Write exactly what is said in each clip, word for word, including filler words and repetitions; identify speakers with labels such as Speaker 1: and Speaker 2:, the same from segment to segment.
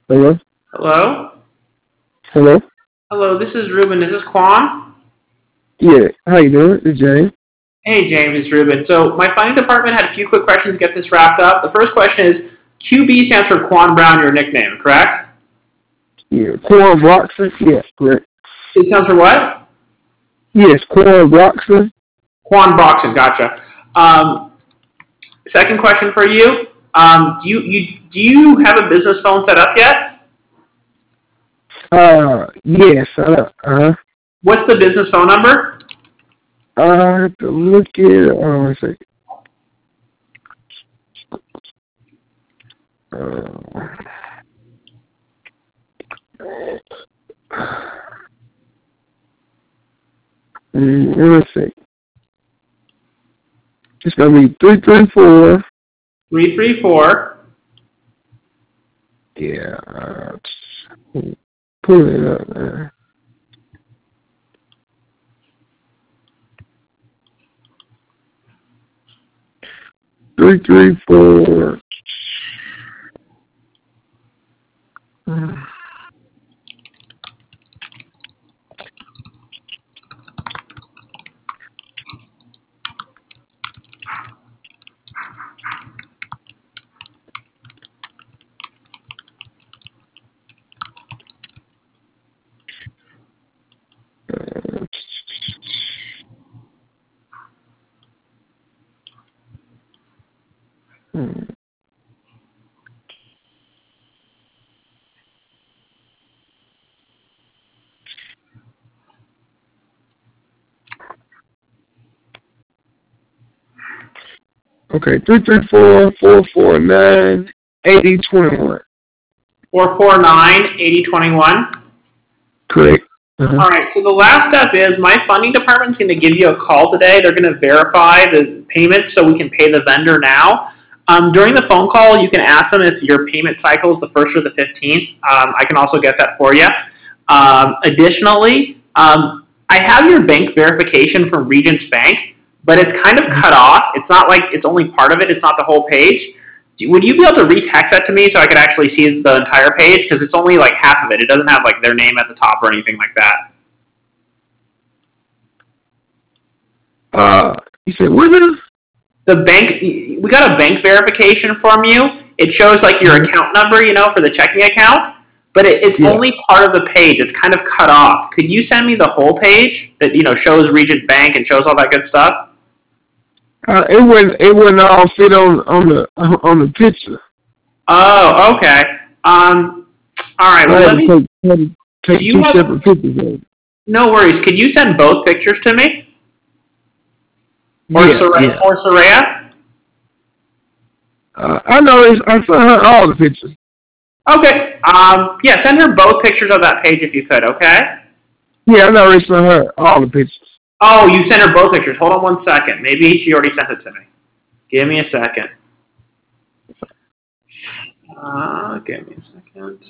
Speaker 1: Hello?
Speaker 2: Hello?
Speaker 1: Hello?
Speaker 2: Hello, this is Ruben. Is this Quan?
Speaker 1: Yeah. How you doing? It's James.
Speaker 2: Hey, James, it's Ruben. So, my funding department had a few quick questions to get this wrapped up. The first question is Q B stands for Quan Brown, your nickname, correct?
Speaker 1: Yeah. Quan Broxton? Yes, correct.
Speaker 2: It stands for what?
Speaker 1: Yes, Quan Broxton.
Speaker 2: Quan Broxton, gotcha. Um, second question for you. Um, do you, you do you have a business phone set up yet?
Speaker 1: Uh, yes. Uh, uh,
Speaker 2: What's the business phone number?
Speaker 1: I have to look at it. Hold on a second. Uh, mm, let me see. It's gonna be three three four.
Speaker 2: Three three four.
Speaker 1: Yeah. Uh, pull it up, man. Three three four. Hmm. Okay, three three four four four nine eighty twenty one.
Speaker 2: Four four nine eighty twenty one.
Speaker 1: Correct. Uh-huh.
Speaker 2: All right. So the last step is my funding department's going to give you a call today. They're going to verify the payment so we can pay the vendor now. Um, during the phone call, you can ask them if your payment cycle is the first or the fifteenth. Um, I can also get that for you. Um, additionally, um, I have your bank verification from Regents Bank, but it's kind of cut off. It's not like it's only part of it. It's not the whole page. Would you be able to retext that to me so I could actually see the entire page? Because it's only like half of it. It doesn't have like their name at the top or anything like that.
Speaker 1: Uh, you said what is?
Speaker 2: The bank, we got a bank verification from you. It shows like your account number, you know, for the checking account, but it, it's
Speaker 1: Yeah.
Speaker 2: only part of the page. It's kind of cut off. Could you send me the whole page that you know shows Regent Bank and shows all that good stuff?
Speaker 1: Uh, it wouldn't. It wouldn't all fit on on the on the picture.
Speaker 2: Oh, okay. Um, all right.
Speaker 1: So I
Speaker 2: Well,
Speaker 1: had
Speaker 2: let
Speaker 1: to
Speaker 2: me.
Speaker 1: take, had to take
Speaker 2: Do you
Speaker 1: two
Speaker 2: have?
Speaker 1: separate pictures of it.
Speaker 2: No worries. Could you send both pictures to me? Or
Speaker 1: Yeah,
Speaker 2: Soraya?
Speaker 1: yeah.
Speaker 2: Or Soraya?
Speaker 1: Uh, I know. It's, I sent her all the pictures.
Speaker 2: Okay. Um, yeah. Send her both pictures of that page if you could. Okay.
Speaker 1: Yeah, I know. It's sent her all the pictures.
Speaker 2: Oh, you sent her both pictures. Hold on one second. Maybe she already sent it to me. Give me a second. Uh, give me a second.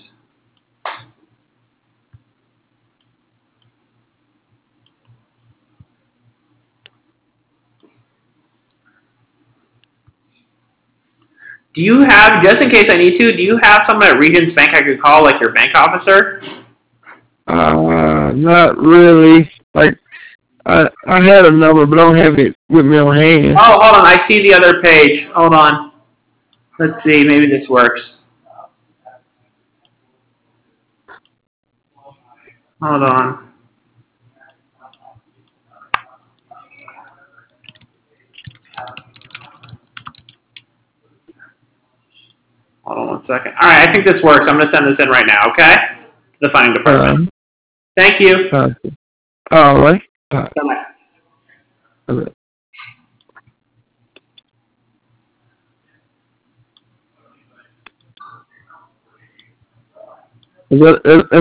Speaker 2: Do you have, just in case I need to, do you have someone at Regents Bank I could call, like your bank officer?
Speaker 1: Uh, not really. Like I I had a number, but I don't have it with me on hand.
Speaker 2: Oh, hold on. I see the other page. Hold on. Let's see. Maybe this works. Hold on. Hold on one second. All right. I think this works. I'm going to send this in right now, okay? To the funding
Speaker 1: Uh,
Speaker 2: department. Thank you.
Speaker 1: uh, all right. Uh,
Speaker 2: Bye-bye.
Speaker 1: uh, is that,